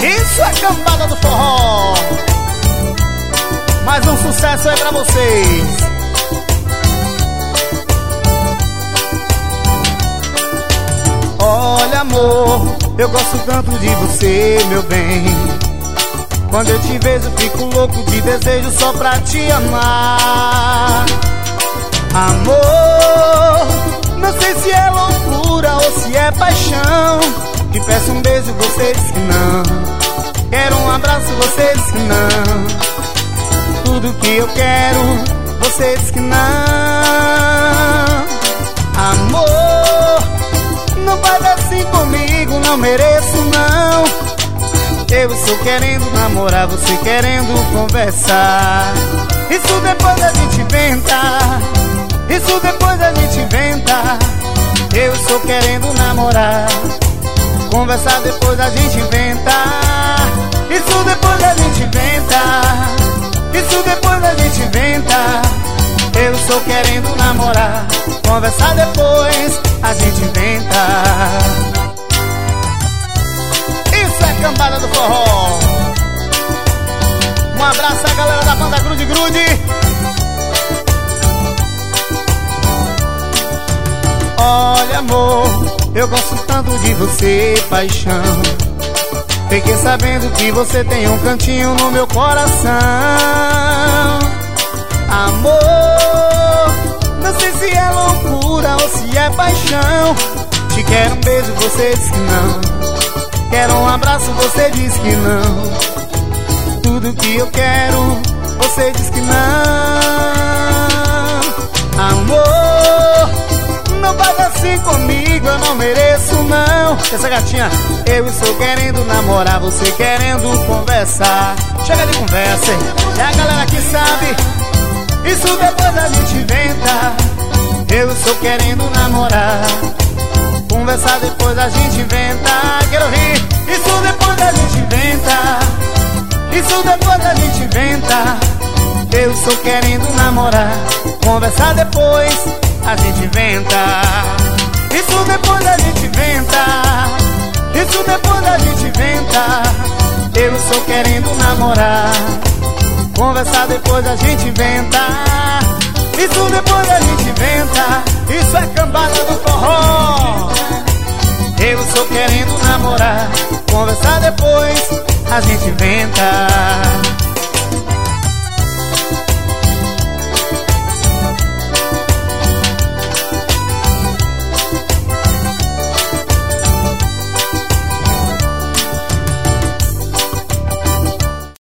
Isso é cambada do forró. Mais um sucesso aí pra vocês. Olha, amor, eu gosto tanto de você, meu bem. Quando eu te vejo fico louco de desejo só pra te amar. Amor, não sei se é loucura ou se é paixão. Te peço um beijo, você diz que não. Quero um abraço, você diz que não. Tudo que eu quero, você diz que não. Amor, não faz assim comigo, não mereço não. Eu estou querendo namorar, você querendo conversar. Isso depois a gente inventa. Isso depois a gente inventa. Eu estou querendo namorar, conversar depois a gente inventa. Isso depois a gente inventa. Isso depois a gente inventa. Eu estou querendo namorar, conversar depois a gente inventa. Isso é cambada do forró. Um abraço à galera da banda Grude Grude. Olha, amor, eu gosto tanto de você, paixão. Fiquei sabendo que você tem um cantinho no meu coração. Amor, não sei se é loucura ou se é paixão. Te quero um beijo, você diz que não. Quero um abraço, você diz que não. Tudo que eu quero, você diz que não. Amor, não faz assim comigo, eu não mereço não. Essa gatinha, eu estou querendo namorar, você querendo conversar. Chega de conversa, é a galera que sabe. Isso depois a gente inventa. Eu estou querendo namorar, conversar depois a gente inventa. Quero rir. Isso depois a gente inventa. Isso depois a gente inventa. Eu estou querendo namorar, conversar depois a gente inventa. Isso depois a gente inventa. Isso depois a gente inventa. Eu estou querendo namorar, conversar depois a gente inventa. Isso depois a gente inventa. Isso é cambada do forró. Eu estou querendo namorar, conversar depois a gente inventa.